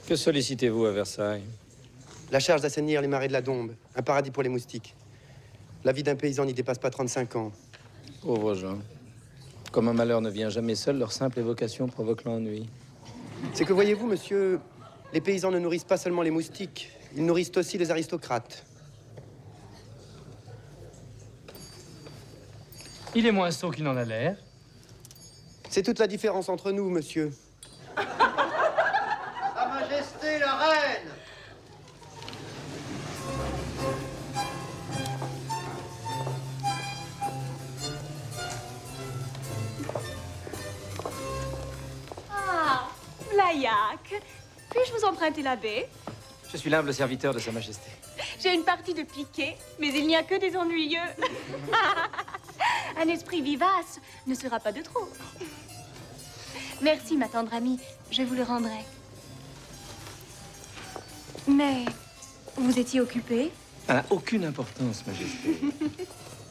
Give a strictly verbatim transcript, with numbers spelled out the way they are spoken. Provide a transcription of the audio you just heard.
Que sollicitez-vous à Versailles? La charge d'assainir les marais de la Dombe, un paradis pour les moustiques. La vie d'un paysan n'y dépasse pas trente-cinq ans. Pauvres gens. Comme un malheur ne vient jamais seul, leur simple évocation provoque l'ennui. C'est que voyez-vous, monsieur, les paysans ne nourrissent pas seulement les moustiques, ils nourrissent aussi les aristocrates. Il est moins sot qu'il n'en a l'air. C'est toute la différence entre nous, monsieur. Sa Majesté la Reine! Ah, Blaillac. Puis-je vous emprunter la baie? Je suis l'humble serviteur de Sa Majesté. J'ai une partie de piquet, mais il n'y a que des ennuyeux. Un esprit vivace ne sera pas de trop. Merci, ma tendre amie. Je vous le rendrai. Mais vous étiez occupée? Ça n'a aucune importance, Majesté.